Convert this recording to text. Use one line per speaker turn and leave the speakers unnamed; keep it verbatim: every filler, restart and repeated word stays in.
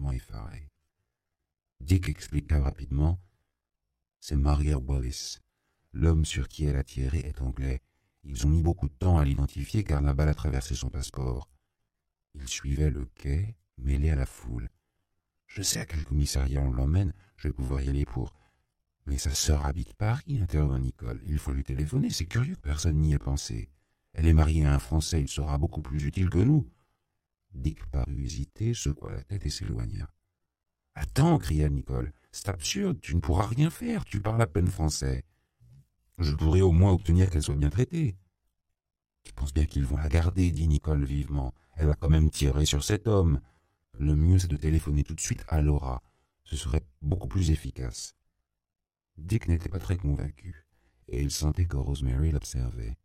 complètement effaré. Dick expliqua rapidement. C'est Maria Wallace. L'homme sur qui elle a tiré est anglais. Ils ont mis beaucoup de temps à l'identifier car la balle a traversé son passeport. Il suivait le quai, mêlé à la foule. Je sais à quel commissariat on l'emmène, je vais pouvoir y aller pour... Mais sa sœur habite Paris, intervint Nicole. Il faut lui téléphoner, c'est curieux que personne n'y ait pensé. Elle est mariée à un Français, il sera beaucoup plus utile que nous. Dick parut hésiter, secoua la tête et s'éloigna. « Attends, cria Nicole, c'est absurde, tu ne pourras rien faire, tu parles à peine français. Je pourrais au moins obtenir qu'elle soit bien traitée. » Tu penses bien qu'ils vont la garder, dit Nicole vivement. Elle va quand même tirer sur cet homme. Le mieux, c'est de téléphoner tout de suite à Laura. Ce serait beaucoup plus efficace. Dick n'était pas très convaincu, et il sentait que Rosemary l'observait.